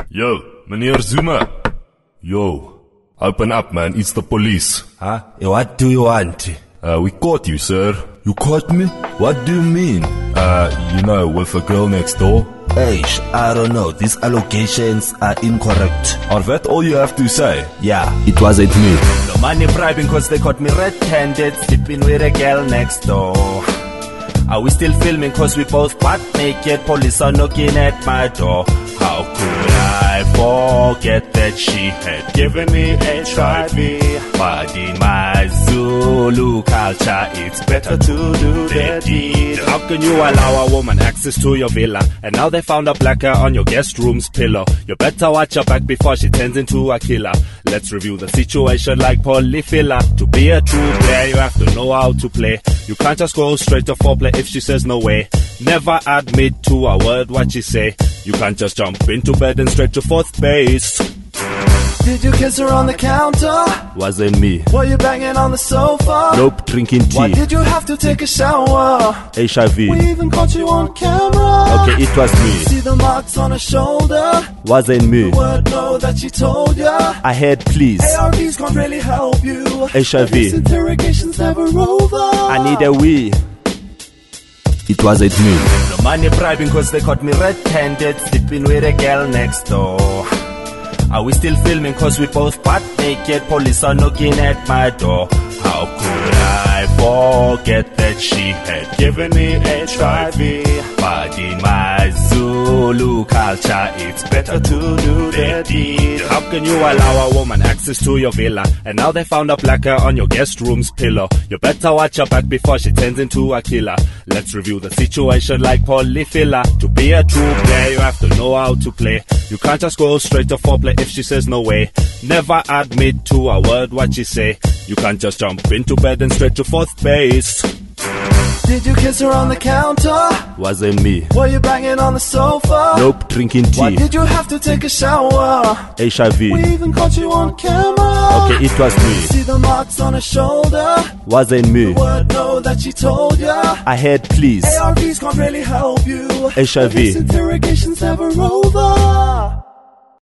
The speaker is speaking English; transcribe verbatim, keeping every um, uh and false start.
Yo, meneer Zuma. Yo, open up, man. It's the police. Huh? What do you want? Uh, we caught you, sir. You caught me? What do you mean? Uh, you know, with the girl next door. Eish, I don't know. These allegations are incorrect. Are that all you have to say? Yeah, it wasn't me. No money bribing cause they caught me red-handed, sleeping with a girl next door. Are we still filming cause we both butt naked? Police are knocking at my door. How could I forget that she had given me H I V? But in my Zulu culture, it's better to do the deed. How can you allow a woman access to your villa? And now they found a blacker on your guest room's pillow. You better watch her back before she turns into a killer. Let's review the situation like polyfiller. To be a true player, you have to know how to play. You can't just go straight to foreplay if she says no way. Never admit to a word what she say. You can't just jump into bed and straight to fourth base. Did you kiss her on the counter? Wasn't me. Were you banging on the sofa? Nope, drinking tea. Why did you have to take a shower? H I V. We even caught you on camera. Okay, it was me. See the marks on her shoulder? Wasn't me. The word no that she told ya? I had please. A R Vs can't really help you. H I V. This interrogation's never over. I need a wee. It wasn't me. No money bribing cause they caught me red-handed, sleeping with a girl next door. Are we still filming cause we both butt naked? Police are knocking at my door. How could I forget that she had given me H I V? But in my Zulu culture, it's better to do the deed. How can you allow a woman access to your villa? And now they found a blacker on your guest room's pillow. You better watch her back before she turns into a killer. Let's review the situation like polyfiller. To be a true player, you have to know how to play. You can't just go straight to foreplay if she says no way. Never admit to a word what she say. You can't just jump into bed and straight to fourth base. Did you kiss her on the counter? Wasn't me. Were you banging on the sofa? Nope, drinking tea. Why did you have to take a shower? H I V. We even caught you on camera. Okay, it was me. See the marks on her shoulder? Wasn't me. The word no that she told ya? I had please. A R Vs can't really help you. H I V. This interrogation's never over.